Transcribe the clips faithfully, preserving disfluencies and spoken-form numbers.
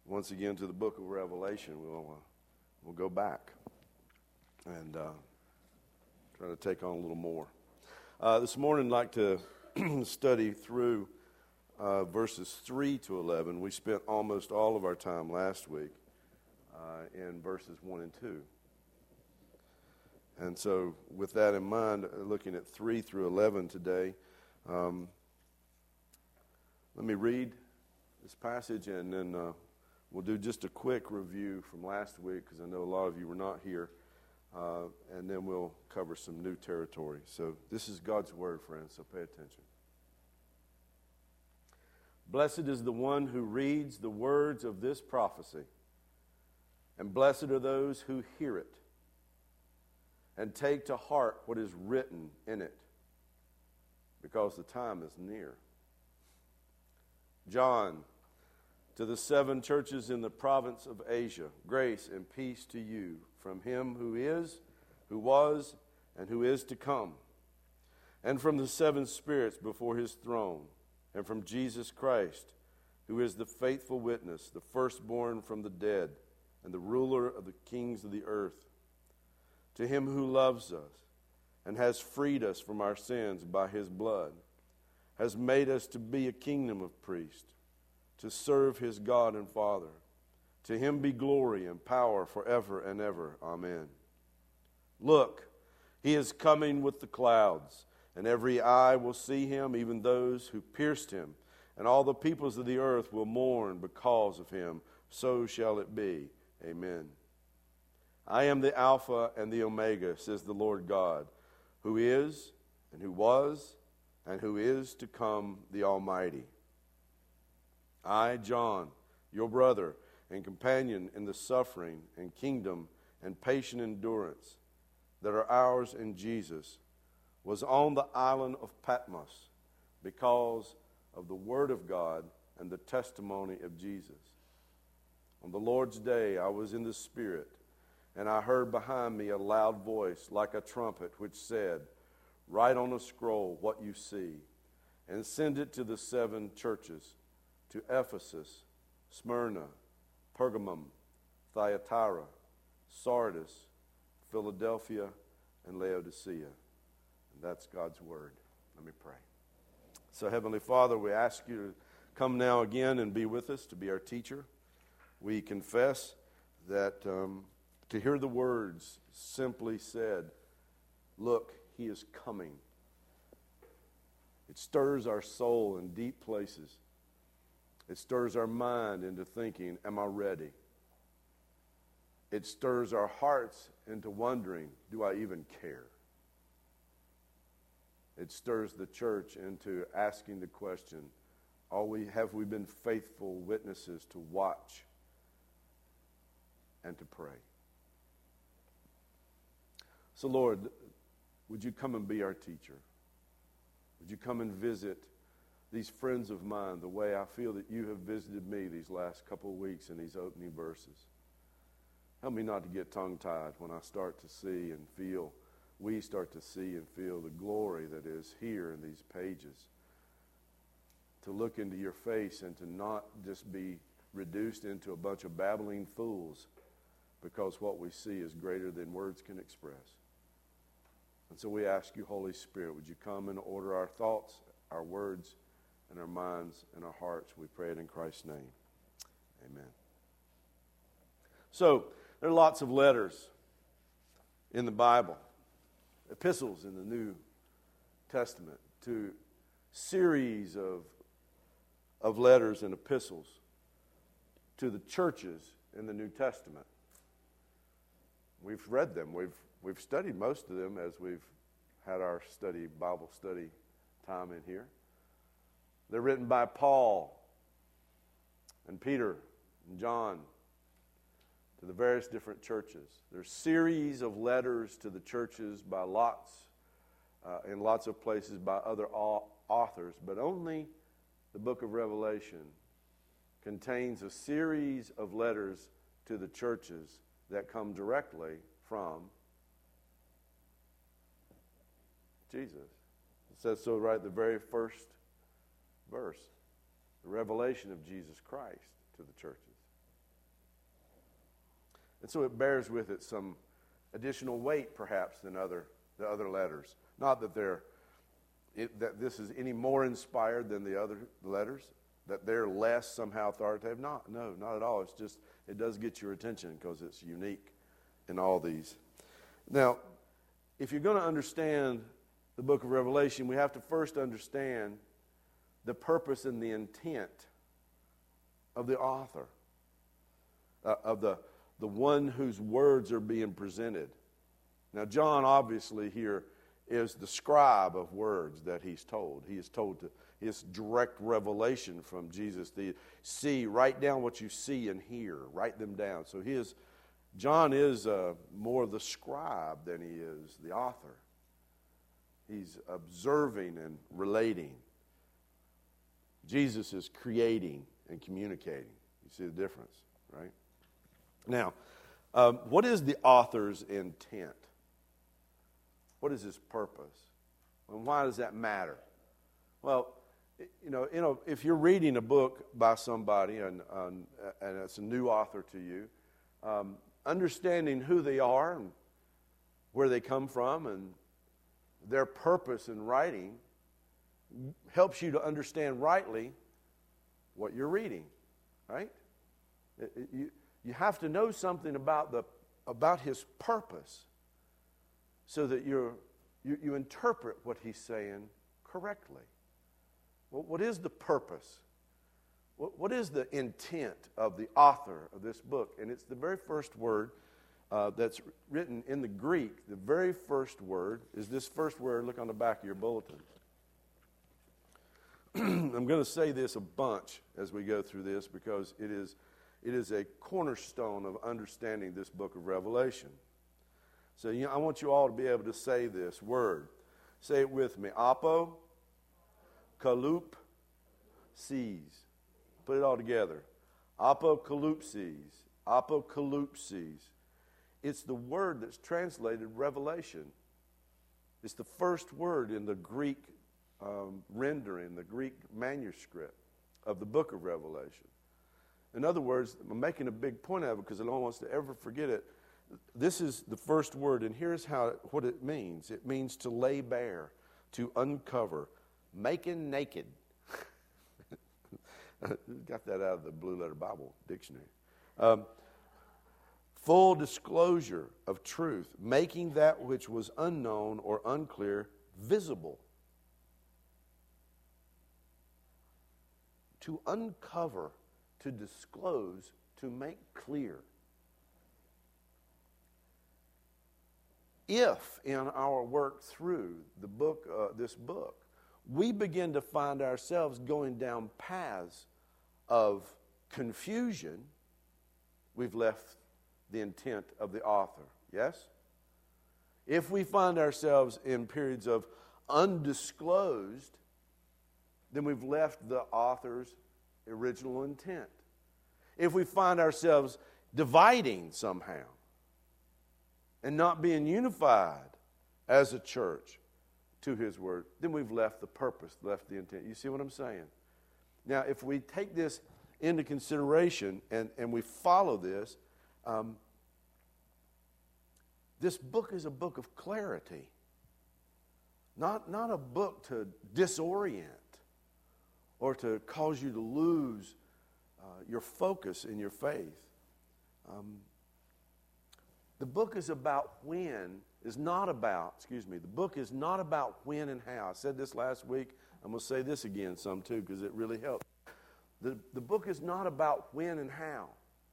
once again to the book of Revelation. We'll, uh, we'll go back and uh, try to take on a little more. Uh, this morning I'd like to study through uh, verses three to eleven. We spent almost all of our time last week uh, in verses one and two. And so with that in mind, looking at three through eleven today, um, let me read this passage and then uh, we'll do just a quick review from last week because I know a lot of you were not here, uh, and then we'll cover some new territory. So this is God's word, friends, so pay attention. Blessed is the one who reads the words of this prophecy, and blessed are those who hear it and take to heart what is written in it, because the time is near. John, to the seven churches in the province of Asia, grace and peace to you from him who is, who was, and who is to come, and from the seven spirits before his throne, and from Jesus Christ, who is the faithful witness, the firstborn from the dead, and the ruler of the kings of the earth. To him who loves us and has freed us from our sins by his blood, has made us to be a kingdom of priests, to serve his God and Father. To him be glory and power forever and ever. Amen. Look, he is coming with the clouds, and every eye will see him, even those who pierced him, and all the peoples of the earth will mourn because of him. So shall it be. Amen. I am the Alpha and the Omega, says the Lord God, who is, and who was, and who is to come, the Almighty. I, John, your brother and companion in the suffering and kingdom and patient endurance that are ours in Jesus, was on the island of Patmos because of the word of God and the testimony of Jesus. On the Lord's day I was in the Spirit, and I heard behind me a loud voice like a trumpet which said, write on a scroll what you see, and send it to the seven churches, to Ephesus, Smyrna, Pergamum, Thyatira, Sardis, Philadelphia, and Laodicea. And that's God's word. Let me pray. So, Heavenly Father, we ask you to come now again and be with us, to be our teacher. We confess that um, to hear the words simply said, look, he is coming. It stirs our soul in deep places. It stirs our mind into thinking, am I ready? It stirs our hearts into wondering, do I even care? It stirs the church into asking the question, are we, have we been faithful witnesses to watch and to pray? So, Lord, would you come and be our teacher? Would you come and visit these friends of mine the way I feel that you have visited me these last couple of weeks in these opening verses? Help me not to get tongue-tied when I start to see and feel, we start to see and feel the glory that is here in these pages. To look into your face and to not just be reduced into a bunch of babbling fools, because what we see is greater than words can express. And so we ask you, Holy Spirit, would you come and order our thoughts, our words, and our minds and our hearts? We pray it in Christ's name. Amen. So, there are lots of letters in the Bible, epistles in the New Testament, to series of, of letters and epistles to the churches in the New Testament. We've read them. We've We've studied most of them as we've had our study, Bible study time in here. They're written by Paul and Peter and John to the various different churches. There's series of letters to the churches by lots, uh, in lots of places by other authors, but only the book of Revelation contains a series of letters to the churches that come directly from Jesus. It says so right at the very first verse. The revelation of Jesus Christ to the churches. And so it bears with it some additional weight, perhaps, than other the other letters. Not that they're it, that this is any more inspired than the other letters, that they're less somehow authoritative. Not, no, not at all. It's just it does get your attention because it's unique in all these. Now, if you're going to understand the book of Revelation, we have to first understand the purpose and the intent of the author, uh, of the, the one whose words are being presented. Now, John obviously here is the scribe of words that he's told. He is told to, his direct revelation from Jesus. The see, write down what you see and hear. Write them down. So he is, John is uh, more the scribe than he is the author. He's observing and relating. Jesus is creating and communicating. You see the difference, right? Now, um, what is the author's intent? What is his purpose? And why does that matter? Well, you know, you know, if you're reading a book by somebody and, um, and it's a new author to you, um, understanding who they are and where they come from and their purpose in writing helps you to understand rightly what you're reading, right? It, it, you, you have to know something about the about his purpose so that you're, you you interpret what he's saying correctly. Well, what is the purpose? What, what is the intent of the author of this book? And it's the very first word uh, that's written in the Greek. The very first word is this first word. Look on the back of your bulletin. I'm going to say this a bunch as we go through this because it is it is a cornerstone of understanding this book of Revelation. So you know, I want you all to be able to say this word. Say it with me. Apo, kalup, sees. Put it all together. Apocalypses. Apocalypses. It's the word that's translated revelation. It's the first word in the Greek um, rendering, the Greek manuscript of the book of Revelation. In other words, I'm making a big point of it because I don't want us to ever forget it. This is the first word, and here's how what it means. It means to lay bare, to uncover, making naked. Got that out of the Blue Letter Bible Dictionary. Um, full disclosure of truth, making that which was unknown or unclear visible. To uncover, to disclose, to make clear. If in our work through the book, uh, this book, we begin to find ourselves going down paths of confusion, we've left the intent of the author. Yes? If we find ourselves in periods of undisclosed, then we've left the author's original intent. If we find ourselves dividing somehow and not being unified as a church to his word, then we've left the purpose, left the intent. You see what I'm saying? Now, if we take this into consideration and, and we follow this, um, this book is a book of clarity, not, not a book to disorient or to cause you to lose uh, your focus in your faith. Um, the book is about when, is not about, excuse me, the book is not about when and how. I said this last week. I'm going to say this again some too because it really helps. The, the book is not about when and how.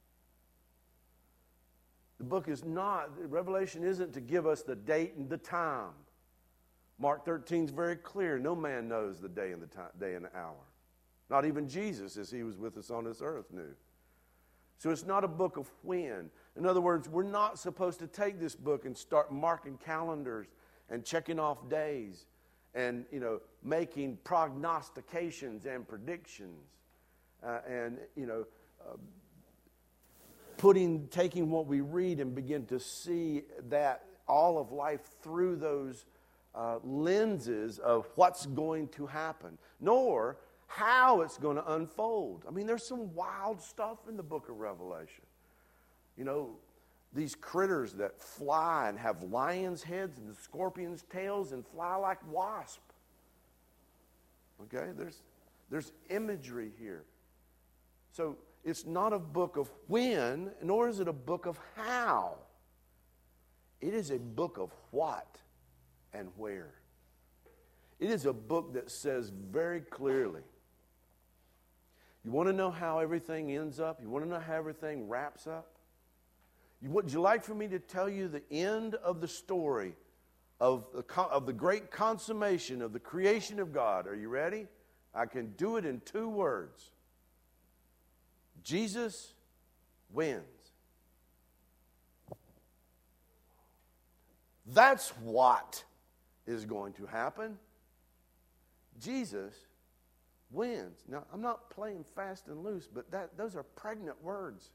The book is not, Revelation isn't to give us the date and the time. Mark thirteen is very clear. No man knows the day and the time, day and the hour. Not even Jesus, as he was with us on this earth, knew. So it's not a book of when. In other words, we're not supposed to take this book and start marking calendars and checking off days and, you know, making prognostications and predictions uh, and, you know, uh, putting, taking what we read and begin to see that all of life through those uh, lenses of what's going to happen, nor how it's going to unfold. I mean, there's some wild stuff in the book of Revelation. You know, these critters that fly and have lions' heads and scorpions' tails and fly like wasps. Okay, there's, there's imagery here. So it's not a book of when, nor is it a book of how. It is a book of what and where. It is a book that says very clearly, you want to know how everything ends up? You want to know how everything wraps up? You, would you like for me to tell you the end of the story of the, of the great consummation of the creation of God? Are you ready? I can do it in two words. Jesus wins. That's what is going to happen. Jesus wins. Now, I'm not playing fast and loose, but that those are pregnant words.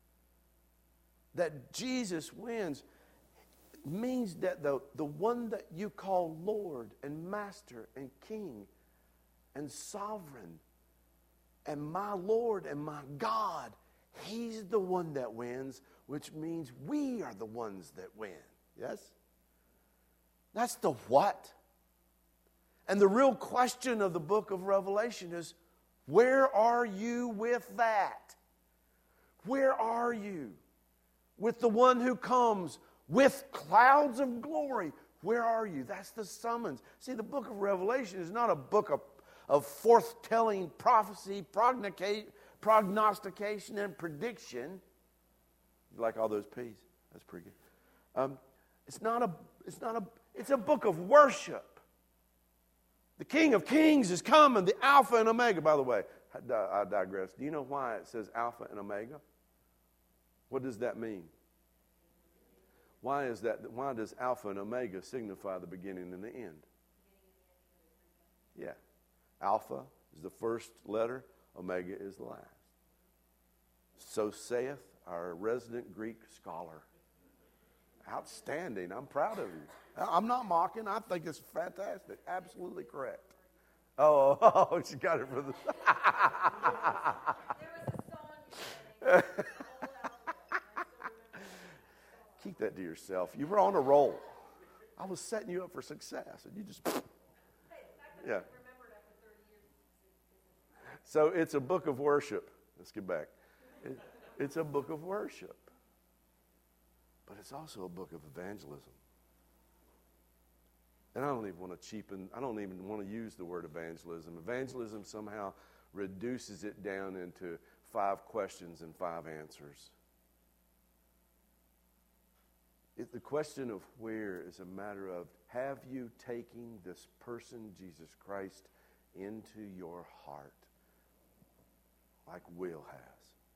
That Jesus wins means that the, the one that you call Lord and Master and King and Sovereign and my Lord and my God, He's the one that wins, which means we are the ones that win. Yes? That's the what. And the real question of the book of Revelation is, where are you with that? Where are you with the one who comes with clouds of glory? Where are you? That's the summons. See, the book of Revelation is not a book of, of forth-telling prophecy, prognostication, and prediction. You like all those P's? That's pretty good. Um, it's not a. It's not a. It's a book of worship. The King of Kings is coming, the Alpha and Omega. By the way, I digress. Do you know why it says Alpha and Omega? What does that mean? Why is that? Why does Alpha and Omega signify the beginning and the end? Yeah. Alpha is the first letter. Omega is the last. So saith our resident Greek scholar. Outstanding. I'm proud of you. I'm not mocking. I think it's fantastic. Absolutely correct. Oh, oh, oh she got it for the... Keep that to yourself. You were on a roll. I was setting you up for success, and you just... Yeah. So it's a book of worship. Let's get back. It, it's a book of worship. But it's also a book of evangelism. And I don't even want to cheapen, I don't even want to use the word evangelism. Evangelism somehow reduces it down into five questions and five answers. It, the question of where is a matter of, have you taken this person, Jesus Christ, into your heart like Will has?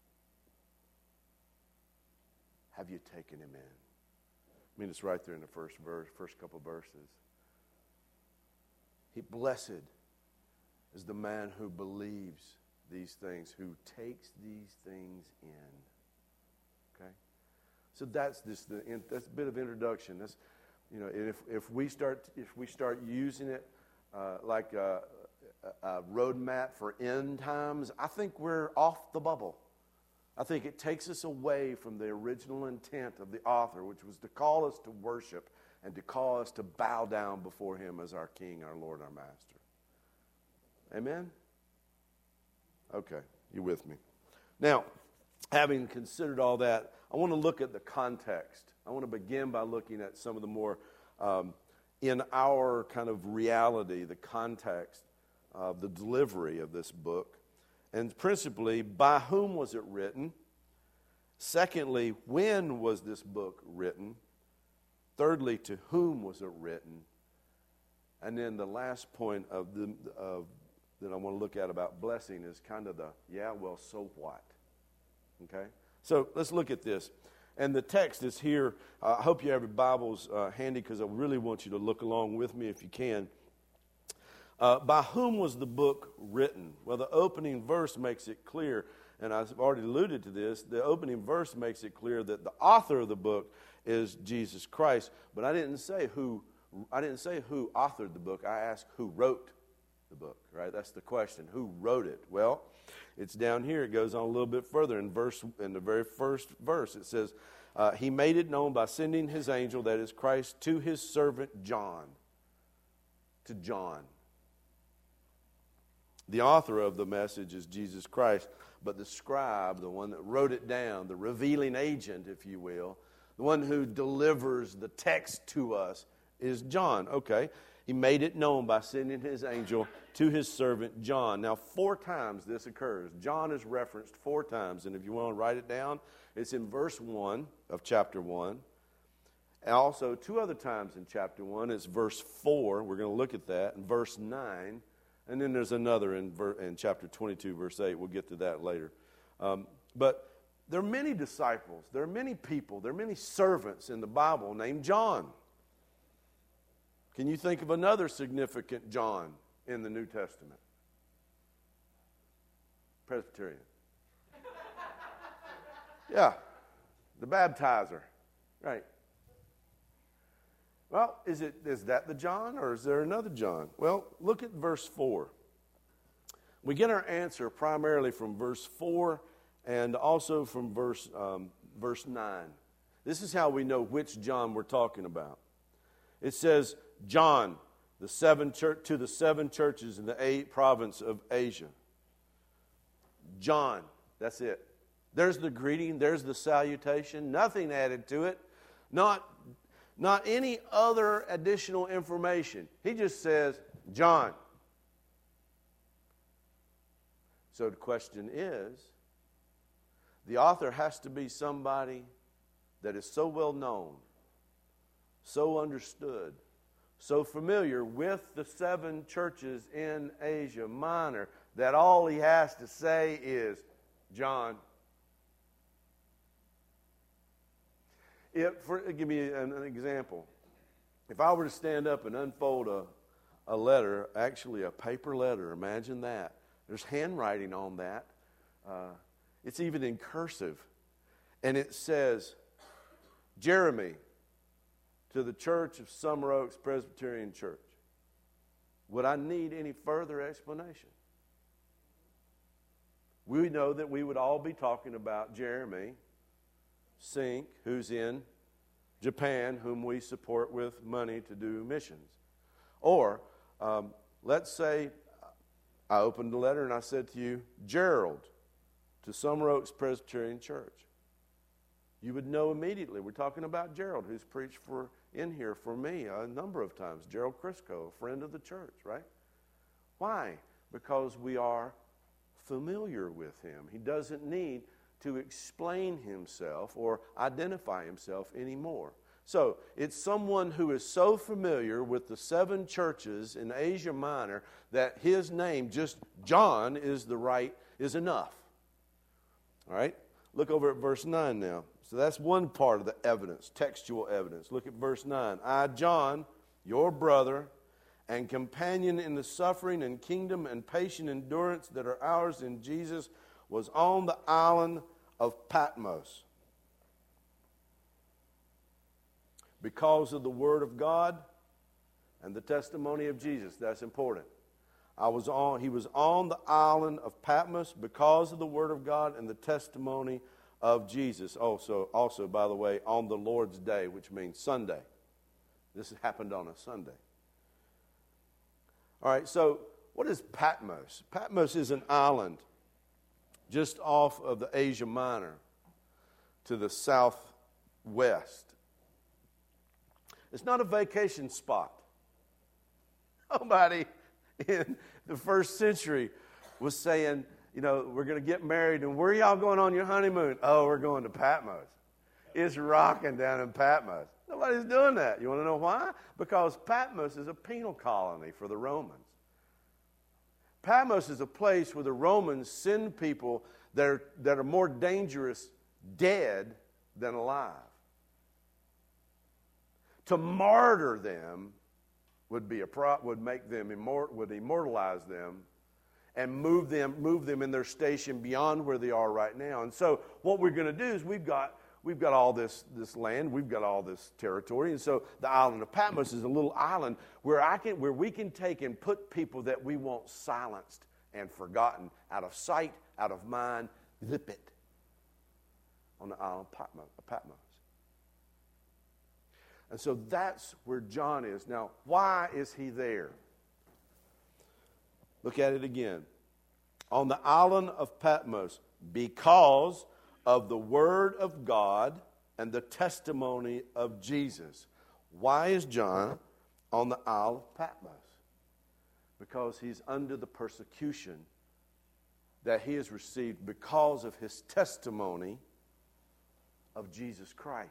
Have you taken him in? I mean, it's right there in the first verse, first couple verses. He blessed is the man who believes these things, who takes these things in. Okay, so that's this. The that's a bit of introduction. That's, you know, if if we start if we start using it uh, like a, a roadmap for end times, I think we're off the bubble. I think it takes us away from the original intent of the author, which was to call us to worship and to call us to bow down before Him as our King, our Lord, our Master. Amen? Okay, you with me? Now, having considered all that, I want to look at the context. I want to begin by looking at some of the more, um, in our kind of reality, the context of the delivery of this book. And principally, by whom was it written? Secondly, when was this book written? Thirdly, to whom was it written? And then the last point of the of, that I want to look at about blessing is kind of the, yeah, well, so what? Okay? So let's look at this. And the text is here. Uh, I hope you have your Bibles uh, handy, because I really want you to look along with me if you can. Uh, by whom was the book written? Well, the opening verse makes it clear, and I've already alluded to this. The opening verse makes it clear that the author of the book is Jesus Christ. But I didn't say who. I didn't say who authored the book. I asked who wrote the book. Right? That's the question. Who wrote it? Well, it's down here. It goes on a little bit further in verse. In the very first verse, it says, Uh, he made it known by sending his angel, that is Christ, to his servant John. To John. The author of the message is Jesus Christ, but the scribe, the one that wrote it down, the revealing agent, if you will, the one who delivers the text to us, is John. Okay, he made it known by sending his angel to his servant John. Now, four times this occurs. John is referenced four times, and if you want to write it down, it's in verse one of chapter one. And also, two other times in chapter one, it's verse four. We're going to look at that, and verse nine. And then there's another in, ver- in chapter twenty-two, verse eight. We'll get to that later. Um, but there are many disciples. There are many people. There are many servants in the Bible named John. Can you think of another significant John in the New Testament? Presbyterian. Yeah, the baptizer. Right. Well, is it is that the John, or is there another John? Well, look at verse four. We get our answer primarily from verse four and also from verse um, verse nine. This is how we know which John we're talking about. It says, John, the seven church, to the seven churches in the eight province of Asia. John, that's it. There's the greeting, there's the salutation, nothing added to it, not Not any other additional information. He just says, John. So the question is, the author has to be somebody that is so well known, so understood, so familiar with the seven churches in Asia Minor that all he has to say is, John. If, for, give me an, an example. If I were to stand up and unfold a, a letter, actually a paper letter, imagine that. There's handwriting on that. Uh, it's even in cursive. And it says, Jeremy, to the Church of Summer Oaks Presbyterian Church. Would I need any further explanation? We know that we would all be talking about Jeremy Sink, who's in Japan, whom we support with money to do missions. Or, um, let's say I opened the letter and I said to you, Gerald, to Summer Oaks Presbyterian Church. You would know immediately. We're talking about Gerald, who's preached for in here for me a number of times. Gerald Crisco, a friend of the church, right? Why? Because we are familiar with him. He doesn't need to explain himself or identify himself anymore. So it's someone who is so familiar with the seven churches in Asia Minor that his name, just John, is the right is enough. All right? Look over at verse nine now. So that's one part of the evidence, textual evidence. Look at verse nine. I, John, your brother and companion in the suffering and kingdom and patient endurance that are ours in Jesus, was on the island of Patmos because of the word of God and the testimony of Jesus. That's important. I was on, he was on the island of Patmos because of the word of God and the testimony of Jesus. Also, also, by the way, on the Lord's Day, which means Sunday. This happened on a Sunday. All right, so what is Patmos? Patmos is an island just off of the Asia Minor to the southwest. It's not a vacation spot. Nobody in the first century was saying, you know, we're going to get married, and where are y'all going on your honeymoon? Oh, we're going to Patmos. It's rocking down in Patmos. Nobody's doing that. You want to know why? Because Patmos is a penal colony for the Romans. Patmos is a place where the Romans send people that are, that are more dangerous dead than alive. To martyr them would be a pro, would make them immort, would immortalize them and move them move them in their station beyond where they are right now. And so what we're going to do is we've got we've got all this this land, we've got all this territory, and so the island of Patmos is a little island where I can where we can take and put people that we want silenced and forgotten, out of sight, out of mind, zip it, on the island of Patmos. And so that's where John is. Now, why is he there? Look at it again. On the island of Patmos, because of the word of God and the testimony of Jesus. Why is John on the Isle of Patmos? Because he's under the persecution that he has received because of his testimony of Jesus Christ.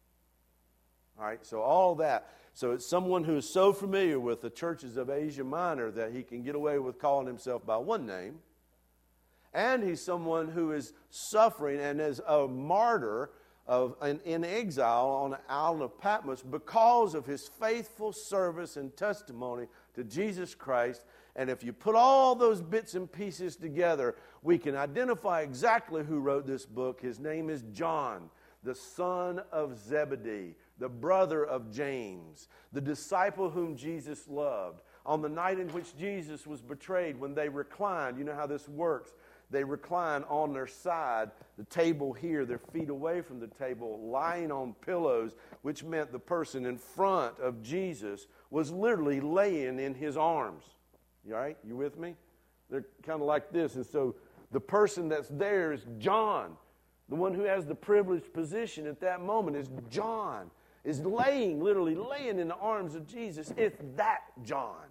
All right, so all that. So it's someone who is so familiar with the churches of Asia Minor that he can get away with calling himself by one name. And he's someone who is suffering and is a martyr of in, in exile on the island of Patmos because of his faithful service and testimony to Jesus Christ. And if you put all those bits and pieces together, we can identify exactly who wrote this book. His name is John, the son of Zebedee, the brother of James, the disciple whom Jesus loved. On the night in which Jesus was betrayed, when they reclined, you know how this works. They recline on their side, the table here, their feet away from the table, lying on pillows, which meant the person in front of Jesus was literally laying in his arms. You all right? You with me? They're kind of like this. And so the person that's there is John. The one who has the privileged position at that moment is John, is laying, literally laying in the arms of Jesus. It's that John.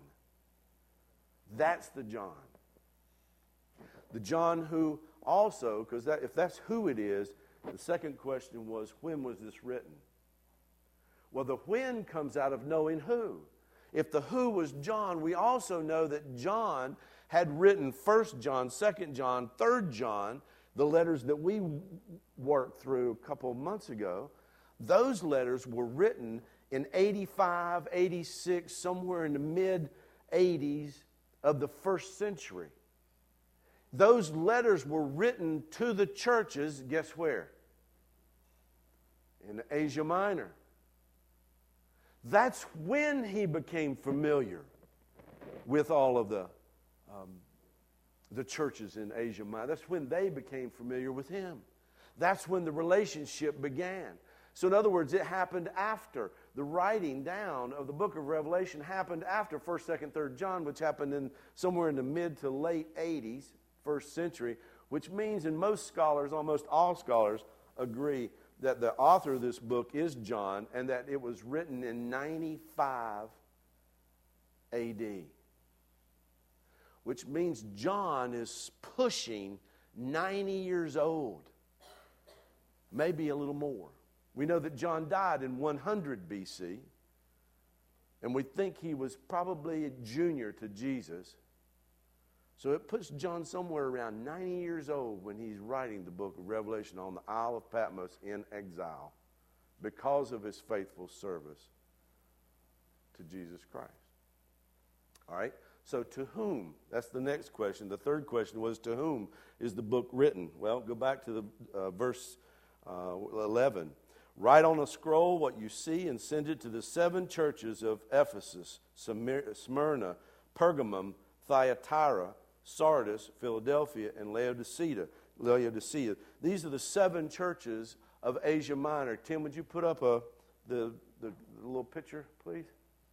That's the John. The John who also, because that, if that's who it is, the second question was, when was this written? Well, the when comes out of knowing who. If the who was John, we also know that John had written First John, Second John, Third John, the letters that we worked through a couple of months ago. Those letters were written in eighty-five, eighty-six, somewhere in the mid-eighties of the first century. Those letters were written to the churches, guess where? In Asia Minor. That's when he became familiar with all of the, um, the churches in Asia Minor. That's when they became familiar with him. That's when the relationship began. So in other words, it happened after. The writing down of the book of Revelation happened after First, Second, Third John, which happened in somewhere in the mid to late eighties, first century, which means, and most scholars, almost all scholars, agree that the author of this book is John and that it was written in ninety-five A D, which means John is pushing ninety years old, maybe a little more. We know that John died in one hundred B C, and we think he was probably a junior to Jesus. So it puts John somewhere around ninety years old when he's writing the book of Revelation on the Isle of Patmos in exile because of his faithful service to Jesus Christ. All right, so to whom? That's the next question. The third question was, to whom is the book written? Well, go back to the uh, verse uh, eleven. Write on a scroll what you see and send it to the seven churches of Ephesus, Smyrna, Pergamum, Thyatira, Sardis, Philadelphia, and Laodicea. Laodicea. These are the seven churches of Asia Minor. Tim, would you put up a the, the, the little picture, please?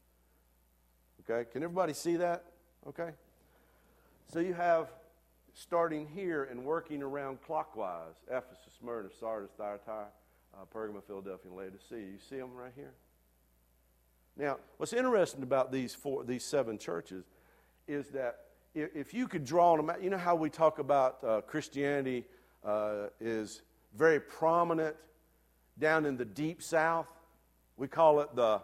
Okay, can everybody see that? Okay. So you have, starting here and working around clockwise, Ephesus, Smyrna, Sardis, Thyatira, uh, Pergamum, Philadelphia, and Laodicea. You see them right here? Now, what's interesting about these four, these seven churches is that if you could draw them out, you know how we talk about uh, Christianity uh, is very prominent down in the deep south? We call it the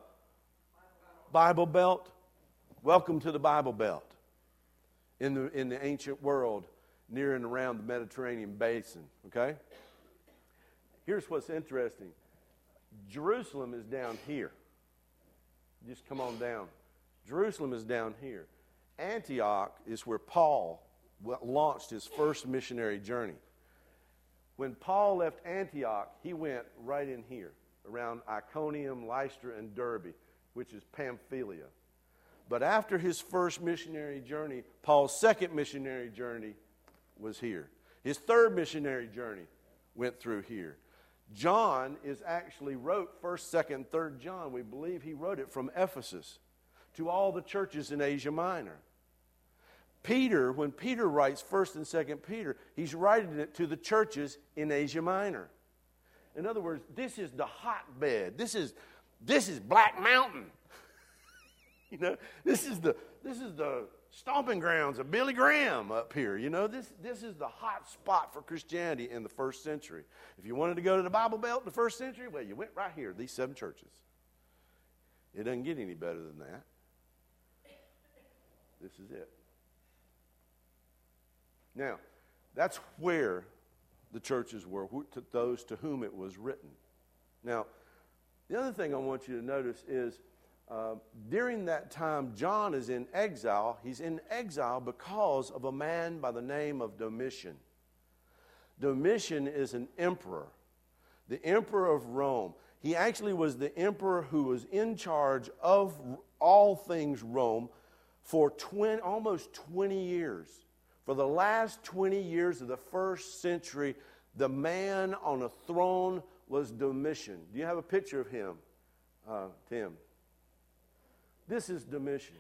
Bible Belt. Welcome to the Bible Belt in the, in the ancient world near and around the Mediterranean basin, okay? Here's what's interesting. Jerusalem is down here. Just come on down. Jerusalem is down here. Antioch is where Paul launched his first missionary journey. When Paul left Antioch, he went right in here, around Iconium, Lystra, and Derbe, which is Pamphylia. But after his first missionary journey, Paul's second missionary journey was here. His third missionary journey went through here. John is actually wrote first, second, third John. We believe he wrote it from Ephesus to all the churches in Asia Minor. Peter, when Peter writes first and second Peter, he's writing it to the churches in Asia Minor. In other words, this is the hotbed. This is this is Black Mountain. You know, this is the this is the stomping grounds of Billy Graham up here. You know, this this is the hot spot for Christianity in the first century. If you wanted to go to the Bible Belt in the first century, well, you went right here, these seven churches. It doesn't get any better than that. This is it. Now, that's where the churches were, to those to whom it was written. Now, the other thing I want you to notice is uh, during that time, John is in exile. He's in exile because of a man by the name of Domitian. Domitian is an emperor, the emperor of Rome. He actually was the emperor who was in charge of all things Rome for twenty, almost twenty years. For the last twenty years of the first century, the man on a throne was Domitian. Do you have a picture of him, uh, Tim? This is Domitian.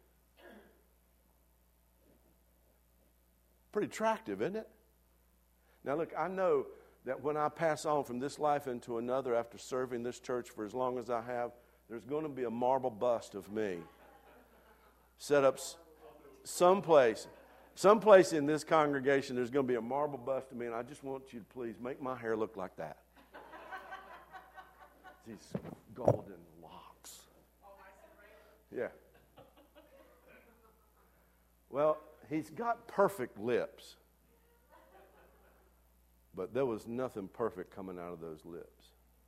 Pretty attractive, isn't it? Now look, I know that when I pass on from this life into another after serving this church for as long as I have, there's going to be a marble bust of me set up someplace. Someplace in this congregation, there's going to be a marble bust of me, and I just want you to please make my hair look like that. These golden locks. Yeah. Well, he's got perfect lips, but there was nothing perfect coming out of those lips.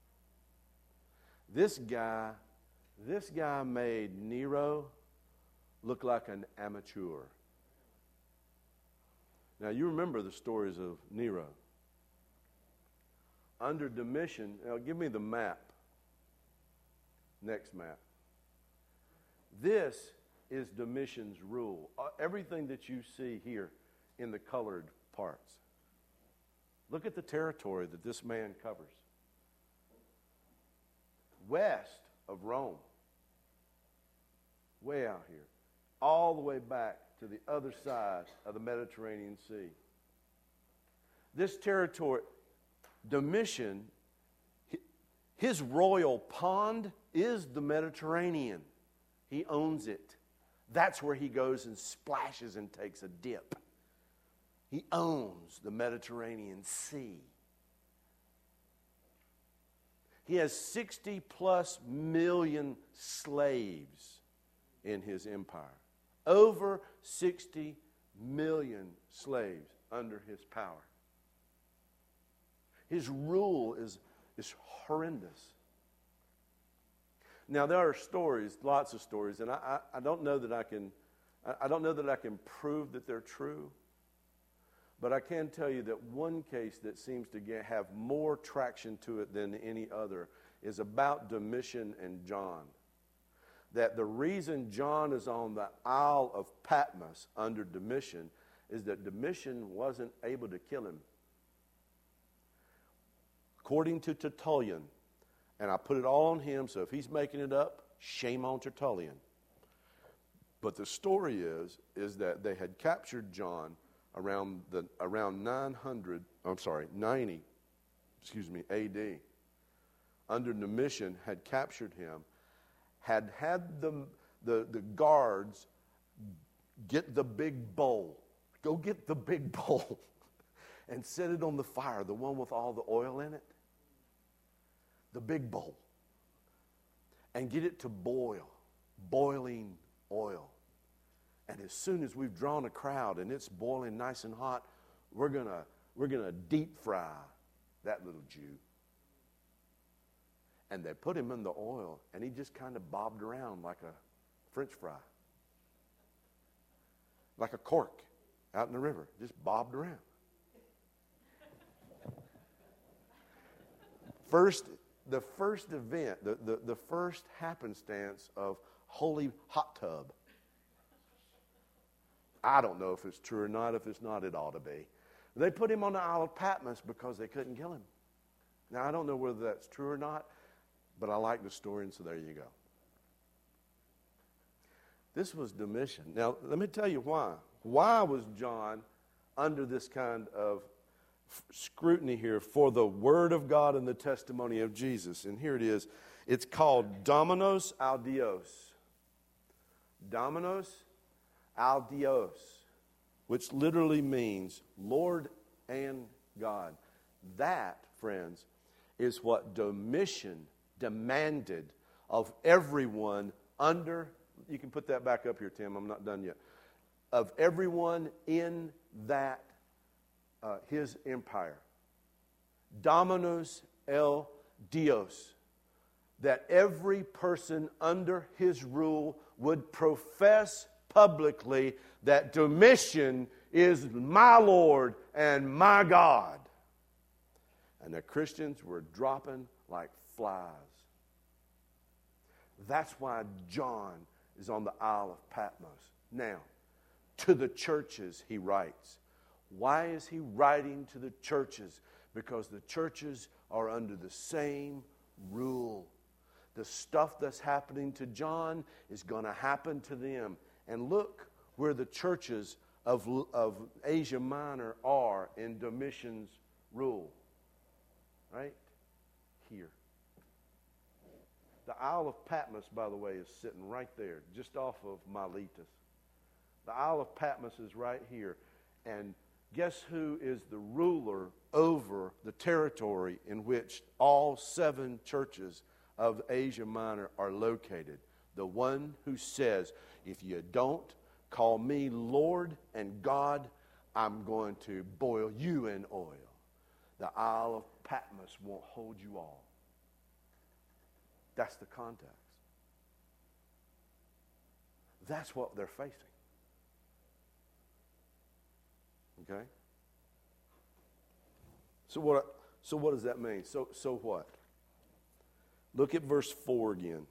This guy, this guy made Nero look like an amateur. Now, you remember the stories of Nero. Under Domitian, now give me the map. Next map. This is Domitian's rule. Uh, everything that you see here in the colored parts. Look at the territory that this man covers. West of Rome. Way out here. All the way back to the other side of the Mediterranean Sea. This territory, Domitian, his royal pond is the Mediterranean. He owns it. That's where he goes and splashes and takes a dip. He owns the Mediterranean Sea. He has sixty plus million slaves in his empire. Over sixty million slaves under his power. His rule is, is horrendous. Now there are stories, lots of stories, and I, I, I don't know that I can I, I don't know that I can prove that they're true. But I can tell you that one case that seems to get, have more traction to it than any other is about Domitian and John. That the reason John is on the Isle of Patmos under Domitian is that Domitian wasn't able to kill him. According to Tertullian, and I put it all on him, so if he's making it up, shame on Tertullian. But the story is, is that they had captured John around the around nine hundred, I'm sorry, ninety, excuse me, A D. Under Domitian had captured him, had had the, the, the guards get the big bowl. Go get the big bowl and set it on the fire, the one with all the oil in it. The big bowl. And get it to boil, boiling oil. And as soon as we've drawn a crowd and it's boiling nice and hot, we're gonna we're gonna deep fry that little Jew. And they put him in the oil, and he just kind of bobbed around like a French fry, like a cork out in the river, just bobbed around. First, the first event, the, the, the first happenstance of holy hot tub. I don't know if it's true or not. If it's not, it ought to be. They put him on the Isle of Patmos because they couldn't kill him. Now, I don't know whether that's true or not, but I like the story, and so there you go. This was Domitian. Now, let me tell you why. Why was John under this kind of scrutiny here for the Word of God and the testimony of Jesus? And here it is. It's called Dominos au Dios. Dominos au Dios, which literally means Lord and God. That, friends, is what Domitian demanded of everyone under, you can put that back up here, Tim, I'm not done yet, of everyone in that, uh, his empire. Dominos el Dios. That every person under his rule would profess publicly that Domitian is my Lord and my God. And the Christians were dropping like flies. That's why John is on the Isle of Patmos. Now, to the churches he writes. Why is he writing to the churches? Because the churches are under the same rule. The stuff that's happening to John is going to happen to them. And look where the churches of, of Asia Minor are in Domitian's rule. Right? Here. The Isle of Patmos, by the way, is sitting right there, just off of Miletus. The Isle of Patmos is right here. And guess who is the ruler over the territory in which all seven churches of Asia Minor are located? The one who says, if you don't call me Lord and God, I'm going to boil you in oil. The Isle of Patmos won't hold you all. That's the context. That's what they're facing. Okay? So what, so what does that mean? So, so what? Look at verse four again.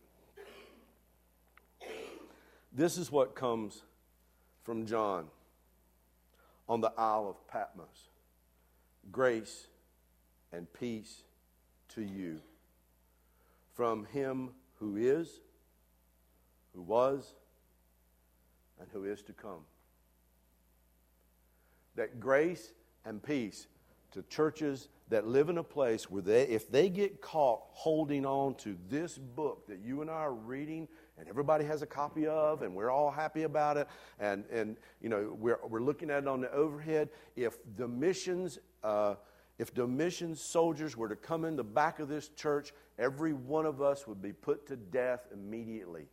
This is what comes from John on the Isle of Patmos. Grace and peace to you from him who is, who was, and who is to come. That grace and peace to churches that live in a place where they, if they get caught holding on to this book that you and I are reading, and everybody has a copy of, and we're all happy about it, and, and you know, we're, we're looking at it on the overhead, if Domitian's, uh, if Domitian's soldiers were to come in the back of this church, every one of us would be put to death immediately.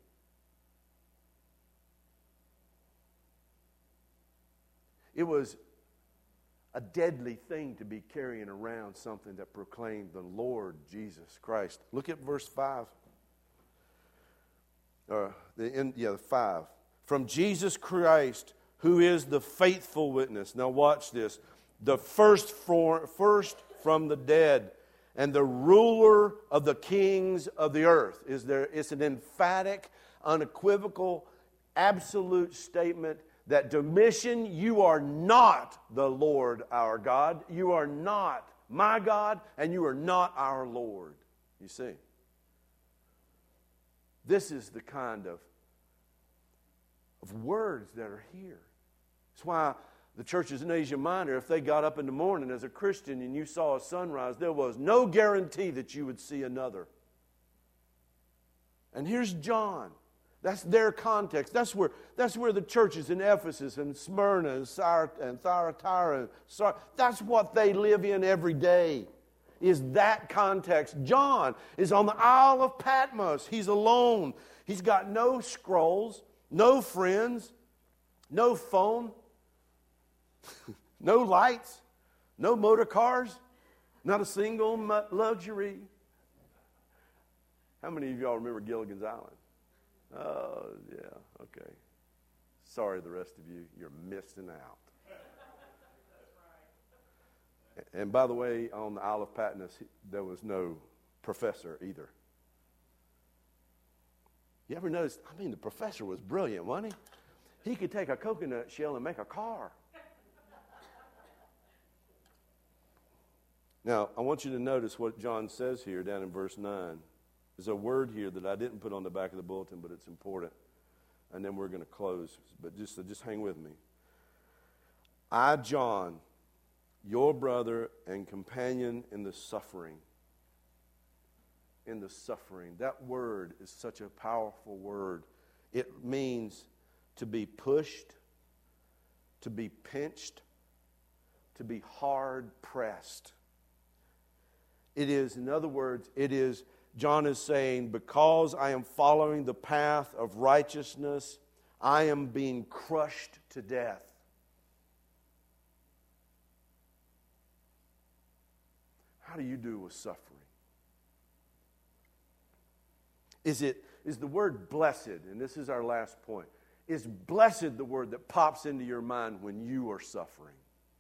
It was a deadly thing to be carrying around something that proclaimed the Lord Jesus Christ. Look at verse five. Uh, the end, yeah, five. From Jesus Christ, who is the faithful witness. Now watch this. The first, for, first from the dead and the ruler of the kings of the earth. Is there? It's an emphatic, unequivocal, absolute statement that Domitian, you are not the Lord our God. You are not my God, and you are not our Lord. You see? This is the kind of, of words that are here. That's why the churches in Asia Minor, if they got up in the morning as a Christian and you saw a sunrise, there was no guarantee that you would see another. And here's John. That's their context. That's where, that's where the churches in Ephesus and Smyrna and, Syr- and Thyatira, and Sar- that's what they live in every day, is that context. John is on the Isle of Patmos. He's alone. He's got no scrolls, no friends, no phone, no lights, no motor cars, not a single luxury. How many of y'all remember Gilligan's Island? Oh, yeah, okay. Sorry, the rest of you, you're missing out. And by the way, on the Isle of Patmos, there was no professor either. You ever notice, I mean, the professor was brilliant, wasn't he? He could take a coconut shell and make a car. Now, I want you to notice what John says here down in verse nine. There's a word here that I didn't put on the back of the bulletin, but it's important. And then we're going to close. But just, so just hang with me. I, John, your brother and companion in the suffering. In the suffering. That word is such a powerful word. It means to be pushed, to be pinched, to be hard pressed. It is, in other words, it is, John is saying, because I am following the path of righteousness, I am being crushed to death. How do you do with suffering? Is it, is the word blessed, and this is our last point, is blessed the word that pops into your mind when you are suffering?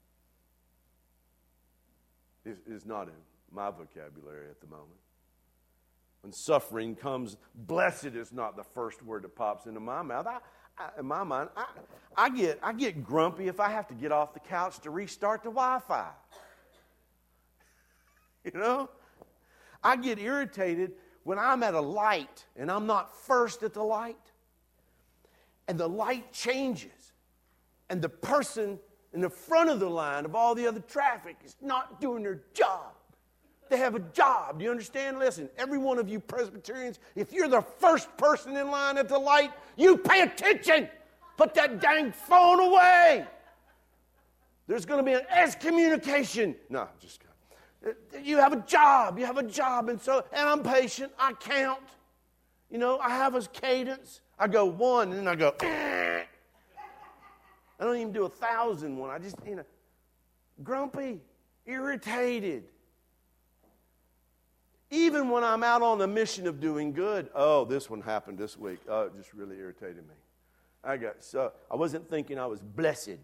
It is not in my vocabulary at the moment. When suffering comes, blessed is not the first word that pops into my mouth. I, I, in my mind, I, I get I get grumpy if I have to get off the couch to restart the Wi-Fi. You know? I get irritated when I'm at a light and I'm not first at the light. And the light changes. And the person in the front of the line of all the other traffic is not doing their job. They have a job. Do you understand? Listen, every one of you Presbyterians, if you're the first person in line at the light, you pay attention. Put that dang phone away. There's going to be an excommunication. No, just you have a job. You have a job. And so, and I'm patient. I count. You know, I have a cadence. I go one, and then I go, eh. I don't even do a thousand one. I just, you know, grumpy, irritated. Even when I'm out on the mission of doing good, oh, this one happened this week. Oh, it just really irritated me. I got so I wasn't thinking I was blessed.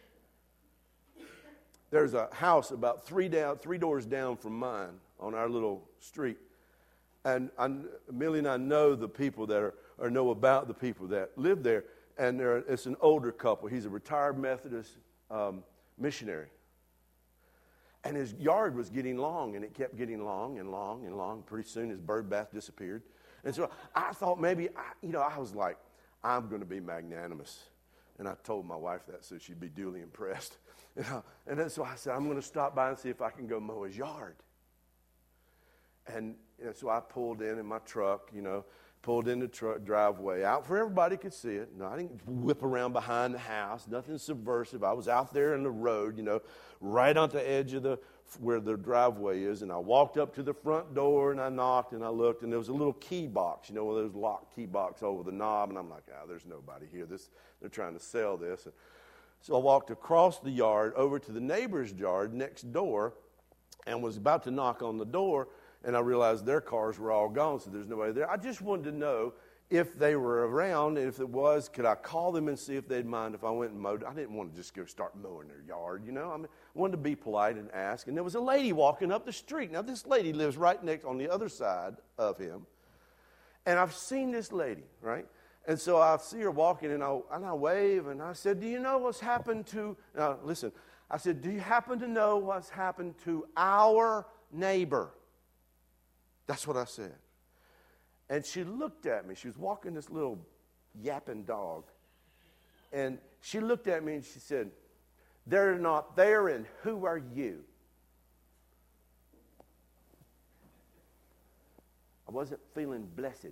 There's a house about three down, three doors down from mine on our little street, and I, Millie and I know the people that are, or know about the people that live there. And they're, it's an older couple. He's a retired Methodist um, missionary. And his yard was getting long, and it kept getting long and long and long. Pretty soon his bird bath disappeared. And so I thought maybe, I, you know, I was like, I'm going to be magnanimous. And I told my wife that so she'd be duly impressed. And, I, and then so I said, I'm going to stop by and see if I can go mow his yard. And, and so I pulled in in my truck, you know, pulled in the truck driveway out for everybody could see it. No, I didn't whip around behind the house, nothing subversive. I was out there in the road, you know, right on the edge of the where the driveway is, and I walked up to the front door and I knocked and I looked, and there was a little key box, you know, one of those locked key box over the knob, and I'm like, ah, there's nobody here. This they're trying to sell this. And so I walked across the yard over to the neighbor's yard next door and was about to knock on the door. And I realized their cars were all gone, so there's nobody there. I just wanted to know if they were around, and if it was, could I call them and see if they'd mind if I went and mowed? I didn't want to just go start mowing their yard, you know. I mean, I wanted to be polite and ask. And there was a lady walking up the street. Now, this lady lives right next on the other side of him. And I've seen this lady, right? And so I see her walking, and I, and I wave, and I said, do you know what's happened to, now listen, I said, do you happen to know what's happened to our neighbor? That's what I said. And she looked at me. She was walking this little yapping dog. And she looked at me and she said, they're not there, and who are you? I wasn't feeling blessed.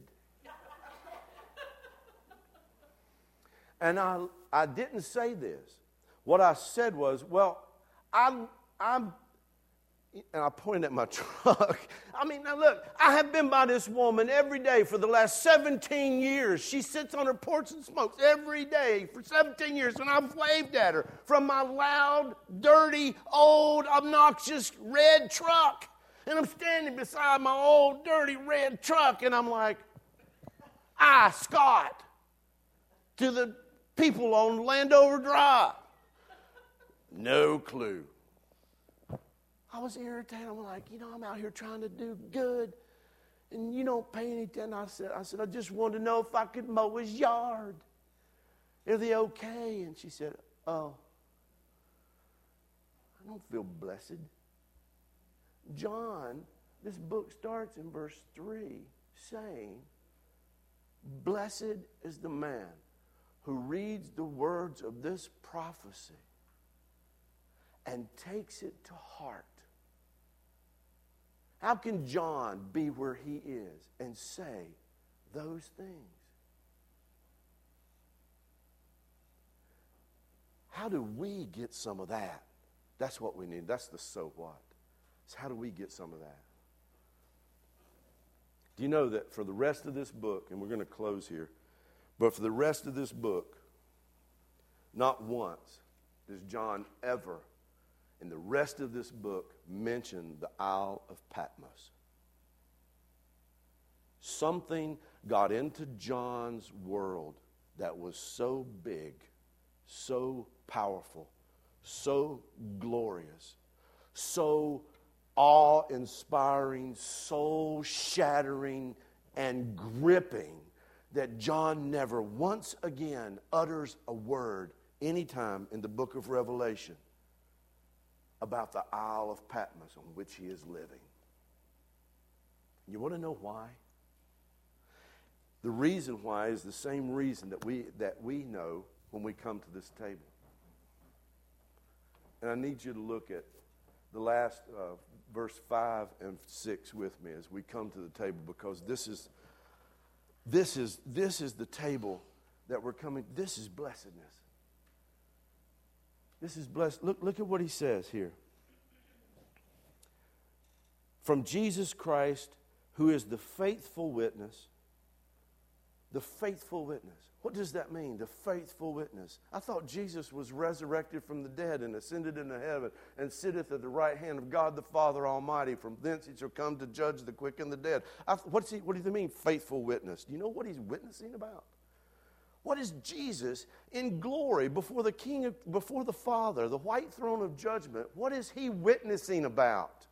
And I, I didn't say this. What I said was, well, I'm, I'm, and I pointed at my truck. I mean, now look, I have been by this woman every day for the last seventeen years. She sits on her porch and smokes every day for seventeen years, and I've waved at her from my loud, dirty, old, obnoxious red truck. And I'm standing beside my old, dirty, red truck, and I'm like, I, Scott, to the people on Landover Drive. No clue. I was irritated. I'm like, you know, I'm out here trying to do good, and you don't pay any attention. I said, I said, I just wanted to know if I could mow his yard. Are they okay? And she said, oh, I don't feel blessed. John, this book starts in verse three saying, blessed is the man who reads the words of this prophecy and takes it to heart. How can John be where he is and say those things? How do we get some of that? That's what we need. That's the so what. So how do we get some of that? Do you know that for the rest of this book, and we're going to close here, but for the rest of this book, not once does John ever, in the rest of this book, mention the Isle of Patmos. Something got into John's world that was so big, so powerful, so glorious, so awe-inspiring, soul-shattering, and gripping that John never once again utters a word anytime in the book of Revelation about the Isle of Patmos on which he is living. You want to know why? The reason why is the same reason that we that we know when we come to this table. And I need you to look at the last uh, verse five and six with me as we come to the table, because this is this is this is the table that we're coming. This is blessedness. This is blessed. Look, look at what he says here. From Jesus Christ, who is the faithful witness. The faithful witness. What does that mean, the faithful witness? I thought Jesus was resurrected from the dead and ascended into heaven and sitteth at the right hand of God the Father Almighty. From thence he shall come to judge the quick and the dead. I, what's he, what does he mean, faithful witness? Do you know what he's witnessing about? What is Jesus in glory before the King, of, before the Father, the white throne of judgment? What is he witnessing about?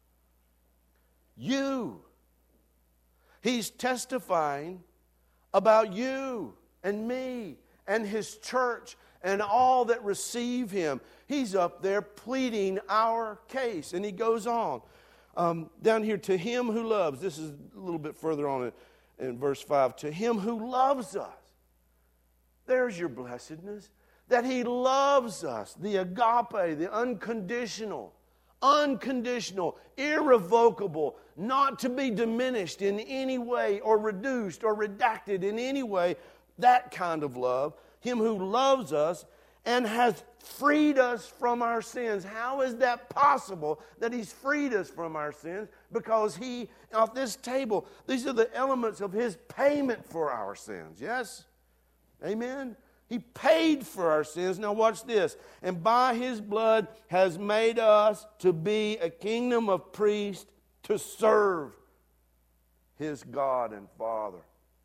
You. He's testifying about you and me and his church and all that receive him. He's up there pleading our case. And he goes on. Um, down here, to him who loves, this is a little bit further on in, in verse five, to him who loves us. There's your blessedness. That he loves us, the agape, the unconditional, unconditional, irrevocable, not to be diminished in any way or reduced or redacted in any way, that kind of love. Him who loves us and has freed us from our sins. How is that possible that he's freed us from our sins? Because he, at this table, these are the elements of his payment for our sins. Yes? Amen? He paid for our sins. Now watch this. And by his blood has made us to be a kingdom of priests to serve his God and Father.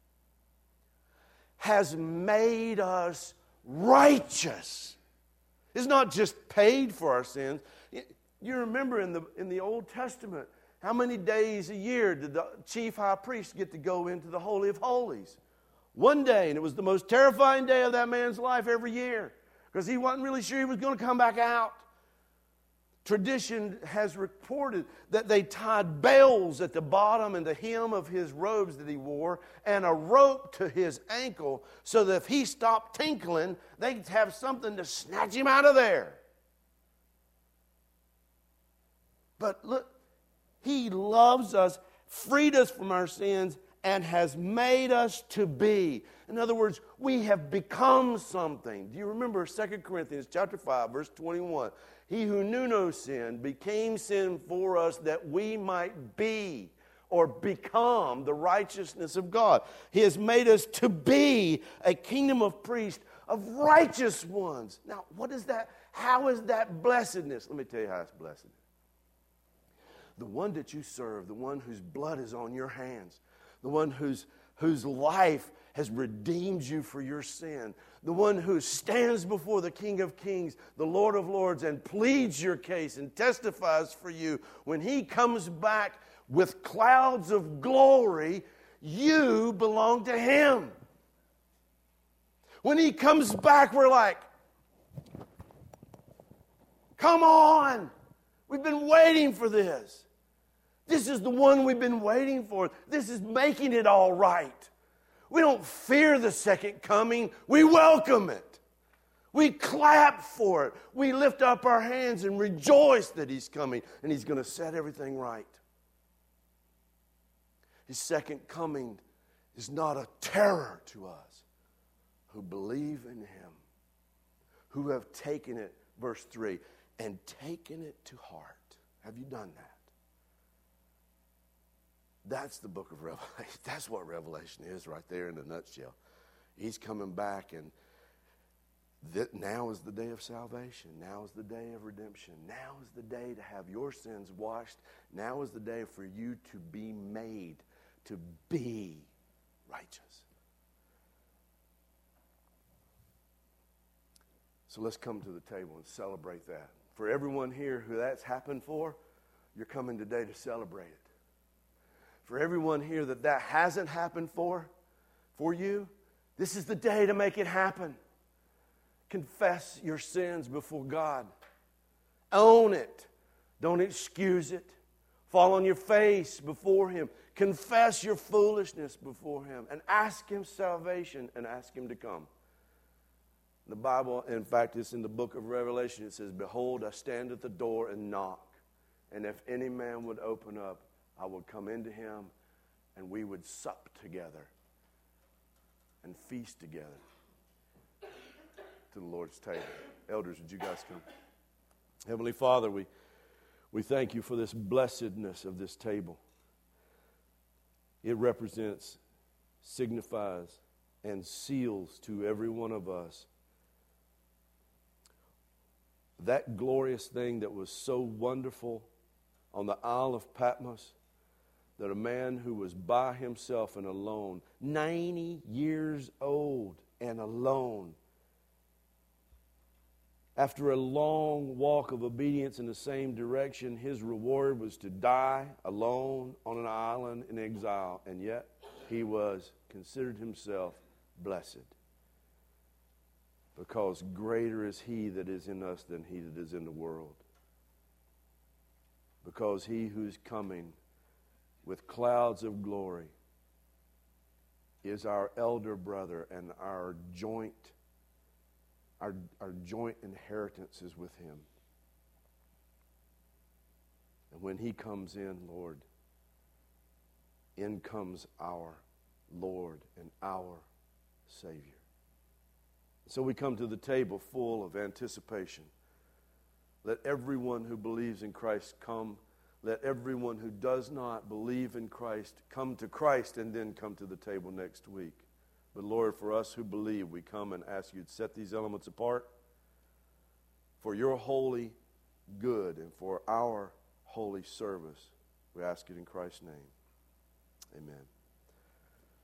Has made us righteous. It's not just paid for our sins. You remember in the, in the Old Testament, how many days a year did the chief high priest get to go into the Holy of Holies? One day, and it was the most terrifying day of that man's life every year, because he wasn't really sure he was going to come back out. Tradition has reported that they tied bells at the bottom and the hem of his robes that he wore and a rope to his ankle so that if he stopped tinkling, they'd have something to snatch him out of there. But look, he loves us, freed us from our sins, and has made us to be. In other words, we have become something. Do you remember Second Corinthians chapter five, verse twenty-one? He who knew no sin became sin for us that we might be or become the righteousness of God. He has made us to be a kingdom of priests, of righteous ones. Now, what is that? How is that blessedness? Let me tell you how it's blessed. The one that you serve, the one whose blood is on your hands, the one whose, whose life has redeemed you for your sin, the one who stands before the King of Kings, the Lord of Lords, and pleads your case and testifies for you. When he comes back with clouds of glory, you belong to him. When he comes back, we're like, come on, we've been waiting for this. This is the one we've been waiting for. This is making it all right. We don't fear the second coming. We welcome it. We clap for it. We lift up our hands and rejoice that He's coming and He's going to set everything right. His second coming is not a terror to us who believe in Him, who have taken it, verse three, and taken it to heart. Have you done that? That's the book of Revelation. That's what Revelation is right there in a nutshell. He's coming back, and that now is the day of salvation. Now is the day of redemption. Now is the day to have your sins washed. Now is the day for you to be made, to be righteous. So let's come to the table and celebrate that. For everyone here who that's happened for, you're coming today to celebrate it. For everyone here that that hasn't happened for, for you, this is the day to make it happen. Confess your sins before God. Own it. Don't excuse it. Fall on your face before Him. Confess your foolishness before Him and ask Him salvation and ask Him to come. The Bible, in fact, it's in the book of Revelation. It says, "Behold, I stand at the door and knock. And if any man would open up, I would come into him and we would sup together and feast together to the Lord's table." Elders, would you guys come? Heavenly Father, we, we thank You for this blessedness of this table. It represents, signifies, and seals to every one of us that glorious thing that was so wonderful on the Isle of Patmos, that a man who was by himself and alone, ninety years old and alone, after a long walk of obedience in the same direction, his reward was to die alone on an island in exile, and yet he was considered himself blessed, because greater is He that is in us than he that is in the world. Because He who's coming with clouds of glory is our elder brother, and our joint, our, our joint inheritance is with Him. And when He comes in, Lord, in comes our Lord and our Savior. So we come to the table full of anticipation. Let everyone who believes in Christ come. Let everyone who does not believe in Christ come to Christ and then come to the table next week. But Lord, for us who believe, we come and ask You to set these elements apart for Your holy good and for our holy service. We ask it in Christ's name. Amen.